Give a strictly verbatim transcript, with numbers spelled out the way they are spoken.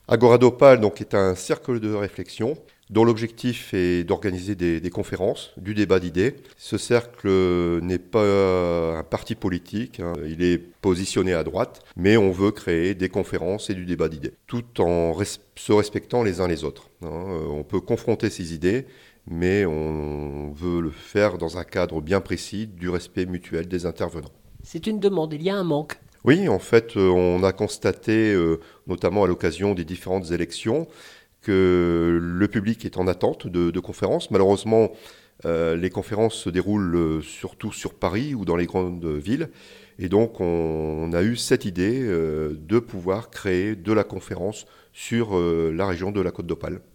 Agoradopal donc, est un cercle de réflexion dont l'objectif est d'organiser des, des conférences, du débat d'idées. Ce cercle n'est pas un parti politique, hein, il est positionné à droite, mais on veut créer des conférences et du débat d'idées, tout en res- se respectant les uns les autres. Hein. On peut confronter ces idées, mais on veut le faire dans un cadre bien précis du respect mutuel des intervenants. C'est une demande, il y a un manque. Oui, en fait, euh, on a constaté, euh, notamment à l'occasion des différentes élections, que le public est en attente de, de conférences. Malheureusement, euh, les conférences se déroulent euh, surtout sur Paris ou dans les grandes villes. Et donc, on, on a eu cette idée euh, de pouvoir créer de la conférence sur euh, la région de la Côte d'Opale.